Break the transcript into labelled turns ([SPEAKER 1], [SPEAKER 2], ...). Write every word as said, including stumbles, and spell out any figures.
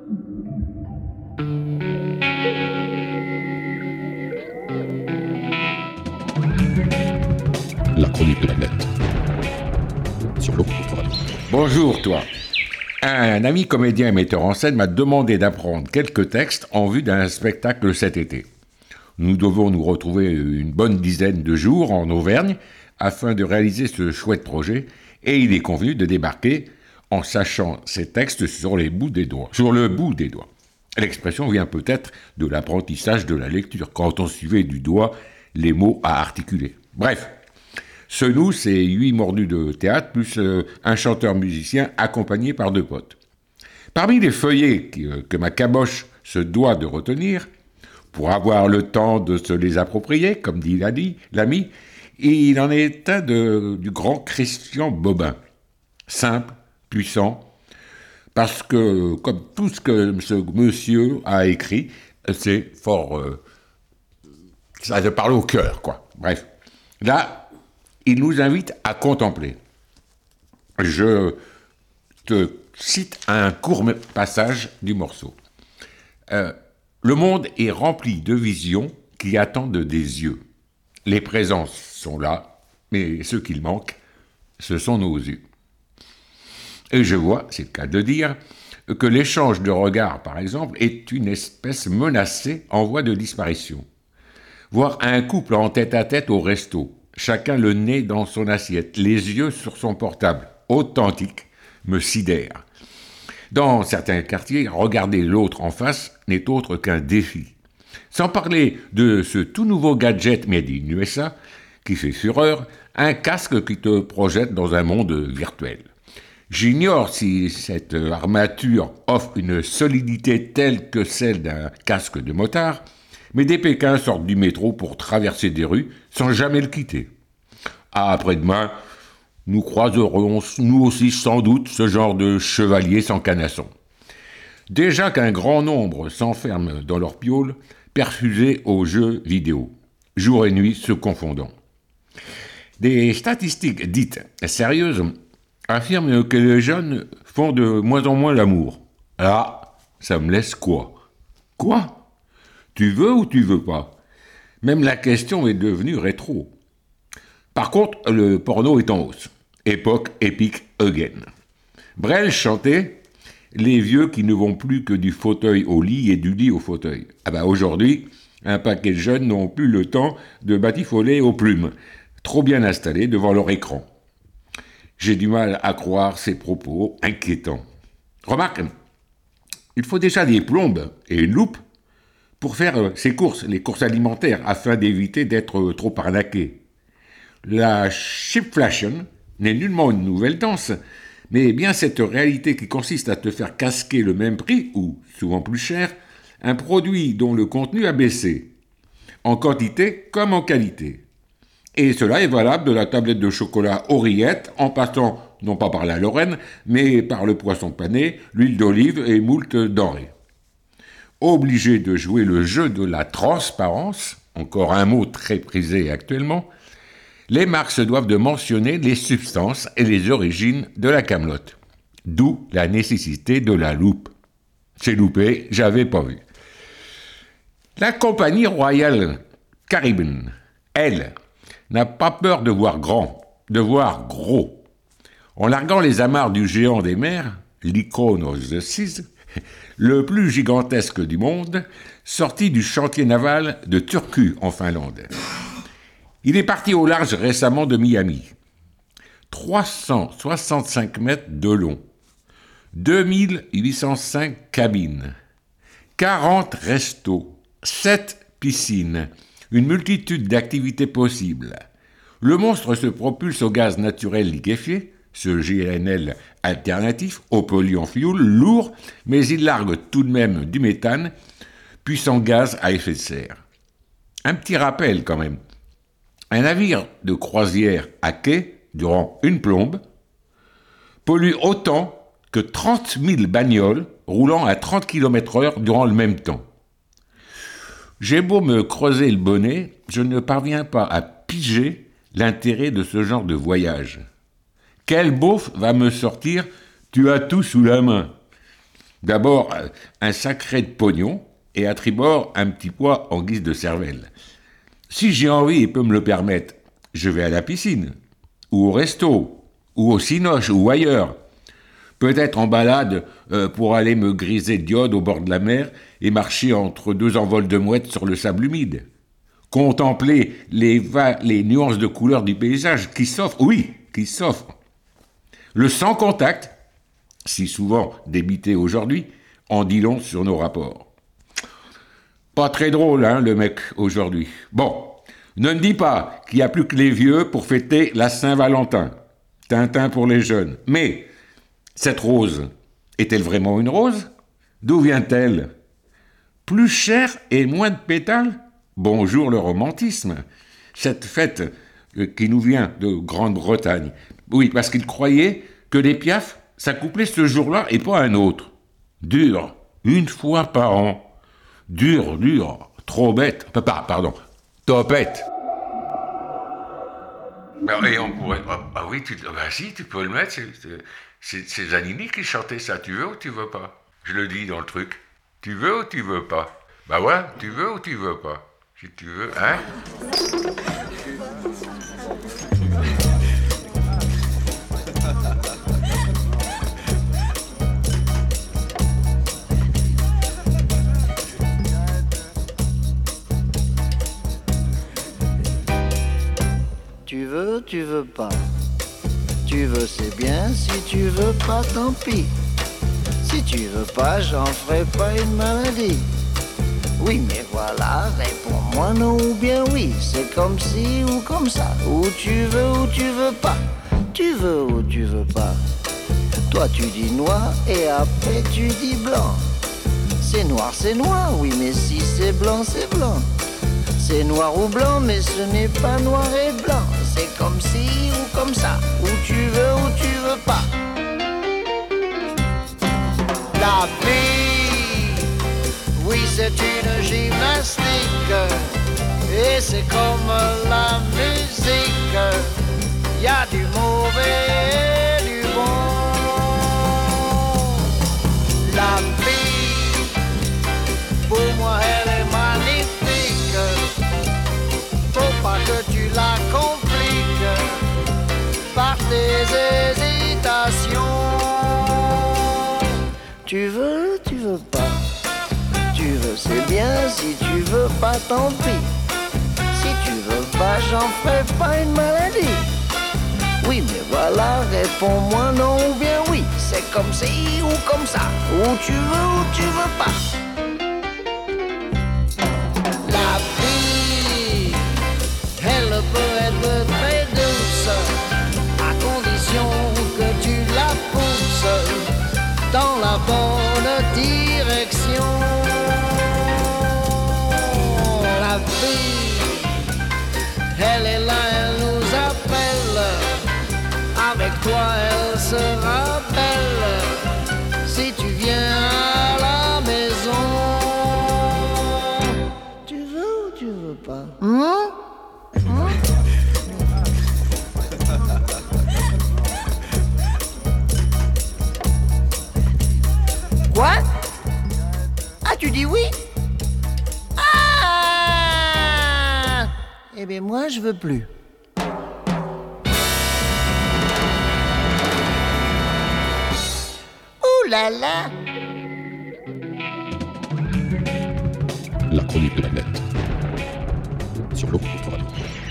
[SPEAKER 1] La chronique de la nette. Sur l'eau.
[SPEAKER 2] Bonjour toi. Un ami comédien et metteur en scène m'a demandé d'apprendre quelques textes en vue d'un spectacle cet été. Nous devons nous retrouver une bonne dizaine de jours en Auvergne afin de réaliser ce chouette projet et il est convenu de débarquer en sachant ces textes sur les bouts des doigts, sur le bout des doigts. L'expression vient peut-être de l'apprentissage de la lecture, quand on suivait du doigt les mots à articuler. Bref, ce nous, c'est huit mordus de théâtre, plus euh, un chanteur-musicien accompagné par deux potes. Parmi les feuillets qui, euh, que ma caboche se doit de retenir, pour avoir le temps de se les approprier, comme dit l'ami, l'ami il en est un de, du grand Christian Bobin. Simple, puissant, parce que, comme tout ce que ce monsieur a écrit, c'est fort... Euh, ça te parle au cœur, quoi. Bref. Là, il nous invite à contempler. Je te cite un court passage du morceau. Euh, le monde est rempli de visions qui attendent des yeux. Les présences sont là, mais ce qu'il manque, ce sont nos yeux. Et je vois, c'est le cas de dire, que l'échange de regards, par exemple, est une espèce menacée en voie de disparition. Voir un couple en tête-à-tête au resto, chacun le nez dans son assiette, les yeux sur son portable, authentique, me sidère. Dans certains quartiers, regarder l'autre en face n'est autre qu'un défi. Sans parler de ce tout nouveau gadget made in U S A, qui fait fureur, un casque qui te projette dans un monde virtuel. J'ignore si cette armature offre une solidité telle que celle d'un casque de motard, mais des Pékins sortent du métro pour traverser des rues sans jamais le quitter. Ah, après-demain, nous croiserons nous aussi sans doute ce genre de chevalier sans canasson. Déjà qu'un grand nombre s'enferment dans leur piaule, perfusés aux jeux vidéo, jour et nuit se confondant. Des statistiques dites sérieuses affirment que les jeunes font de moins en moins l'amour. Ah, ça me laisse quoi ? Quoi ? Tu veux ou tu veux pas ? Même la question est devenue rétro. Par contre, le porno est en hausse. Époque épique again. Brel chantait « Les vieux qui ne vont plus que du fauteuil au lit et du lit au fauteuil ». Ah ben aujourd'hui, un paquet de jeunes n'ont plus le temps de batifoler aux plumes, trop bien installés devant leur écran. J'ai du mal à croire ces propos inquiétants. Remarque, il faut déjà des plombes et une loupe pour faire ses courses, les courses alimentaires, afin d'éviter d'être trop arnaqué. La cheapflation n'est nullement une nouvelle danse, mais bien cette réalité qui consiste à te faire casquer le même prix, ou souvent plus cher, un produit dont le contenu a baissé, en quantité comme en qualité. Et cela est valable de la tablette de chocolat Oreillette, en passant non pas par la Lorraine, mais par le poisson pané, l'huile d'olive et moult denrées. Obligé de jouer le jeu de la transparence, encore un mot très prisé actuellement, les marques se doivent de mentionner les substances et les origines de la camelote. D'où la nécessité de la loupe. C'est loupé, j'avais pas vu. La compagnie royale Caribbean, elle, n'a pas peur de voir grand, de voir gros. En larguant les amarres du géant des mers, l'Iconos six, le plus gigantesque du monde, sorti du chantier naval de Turku en Finlande. Il est parti au large récemment de Miami. trois cent soixante-cinq mètres de long, deux mille huit cent cinq cabines, quarante restos, sept piscines, une multitude d'activités possibles. Le monstre se propulse au gaz naturel liquéfié, ce G N L alternatif, au polluant fioul, lourd, mais il largue tout de même du méthane, puissant gaz à effet de serre. Un petit rappel quand même. Un navire de croisière à quai, durant une plombe, pollue autant que trente mille bagnoles roulant à trente kilomètres heure durant le même temps. J'ai beau me creuser le bonnet, je ne parviens pas à piger l'intérêt de ce genre de voyage. Quel beauf va me sortir « tu as tout sous la main » D'abord, un sacré de pognon, et à tribord, un petit poids en guise de cervelle. Si j'ai envie et peux me le permettre, je vais à la piscine, ou au resto, ou au cinoche, ou ailleurs. Peut-être en balade euh, pour aller me griser d'iode au bord de la mer et marcher entre deux envols de mouettes sur le sable humide. Contempler les, va- les nuances de couleurs du paysage qui s'offrent, oui, qui s'offrent. Le sans contact, si souvent débité aujourd'hui, en dit long sur nos rapports. Pas très drôle, hein, le mec, aujourd'hui. Bon, ne me dis pas qu'il n'y a plus que les vieux pour fêter la Saint-Valentin. Tintin pour les jeunes. Mais cette rose, est-elle vraiment une rose? D'où vient-elle? Plus chère et moins de pétales? Bonjour le romantisme. Cette fête euh, qui nous vient de Grande-Bretagne. Oui, parce qu'ils croyaient que les piafs s'accouplaient ce jour-là et pas un autre. Dur, une fois par an. Dur, dur, trop bête. Pas, pardon, topette. Et on pourrait... Ah, ah oui, tu, bah si, tu peux le mettre. C'est, c'est, c'est, c'est Zanini qui chantait ça. Tu veux ou tu veux pas? Je le dis dans le truc. Tu veux ou tu veux pas? Bah ouais, tu veux ou tu veux pas? Si tu veux, hein?
[SPEAKER 3] Tu veux, tu veux pas. Tu veux, c'est bien. Si tu veux pas, tant pis. Si tu veux pas, j'en ferai pas une maladie. Oui, mais voilà, réponds-moi non ou bien oui. C'est comme si ou comme ça. Ou tu veux ou tu veux pas. Tu veux ou tu veux pas. Toi, tu dis noir et après tu dis blanc. C'est noir, c'est noir, oui, mais si c'est blanc, c'est blanc. C'est noir ou blanc, mais ce n'est pas noir et blanc. C'est comme ci ou comme ça, ou tu veux ou tu veux pas. La vie, oui, c'est une gymnastique. Et c'est comme la musique. Il y a du mauvais et du bon. La vie, pour moi, elle est magnifique. Faut pas que tu la compliques par tes hésitations. Tu veux, tu veux pas. Tu veux, c'est bien. Si tu veux pas, tant pis. Si tu veux pas, j'en ferai pas une maladie. Oui, mais voilà, réponds-moi non ou bien oui. C'est comme ci ou comme ça. Ou tu veux ou tu veux pas. La vie, elle peut être très douce, à condition que tu la pousses dans la bonne direction. La vie, elle est là, elle nous appelle. Avec toi, elle sera belle. Si tu viens à la maison. Tu veux ou tu veux pas? Hein? Hein? Quoi? Ah, tu dis oui? Ah! Eh bien, moi, je veux plus. Ouh là là!
[SPEAKER 1] La chronique de la nette. Sur l'eau contre radio.